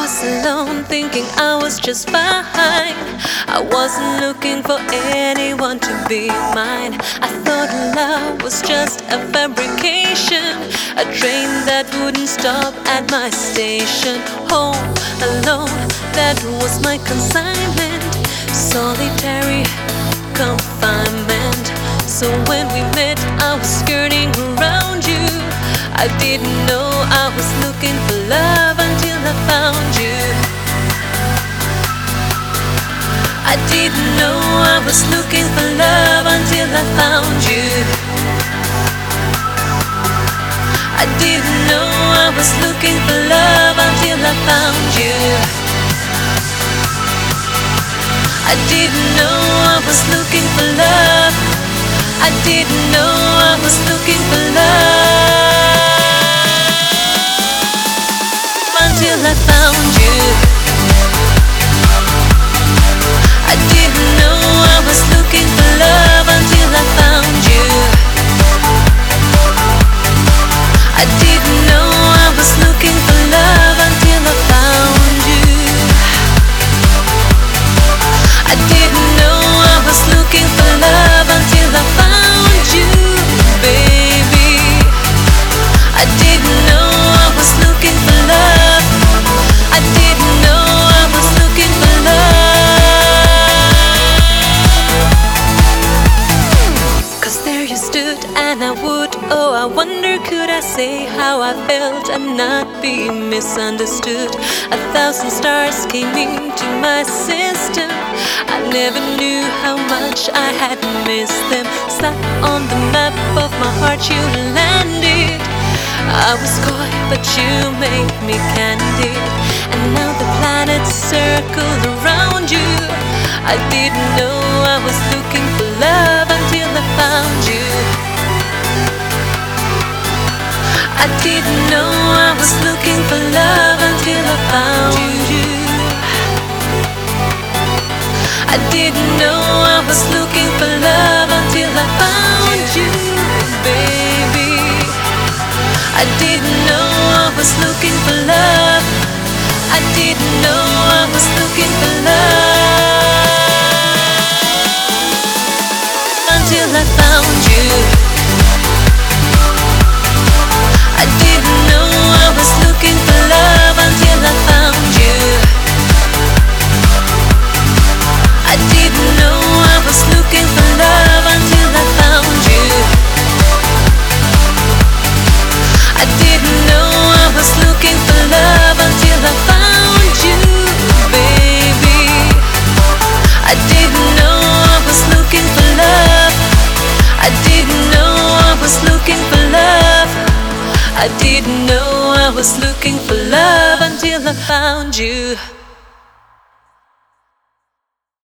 was alone, thinking I was just fine. I wasn't looking for anyone to be mine. I thought love was just a fabrication, a train that wouldn't stop at my station. Home alone, that was my consignment. Solitary confinement. So when we met, I was skirting around you. I didn't know I was looking for love until I found you. I didn't know I was looking for love until I found you. I didn't know I was looking for love until I found you. I didn't know I was looking for love. I didn't know I was looking for love until I found you. I didn't know I was looking for love until I found you. I didn't know I was looking for love until I found you. I didn't know I was looking for love until I found you, baby. I didn't know I was looking for love. I didn't know I was looking for love. 'Cause there you stood and I would, oh, I wonder could I say how I felt and not be misunderstood. 1,000 stars came into my system. I never knew how much I had missed them. Stuck on the map of my heart, you landed. I was coy, but you made me candid. And now the planets circle around you. I didn't know I was looking for love until I found you. I didn't know I was looking for love until I found you. I didn't know I was looking for love until I found you, baby. I didn't know I was looking for love. I didn't know I was looking for love until I found you. I didn't know I was looking for love until I found you. I didn't know I was looking for love until I found you. I didn't know I was looking for love until I found you, baby. I didn't know I was looking for love. I didn't know I was looking for love. I didn't know I was looking for love until I found you.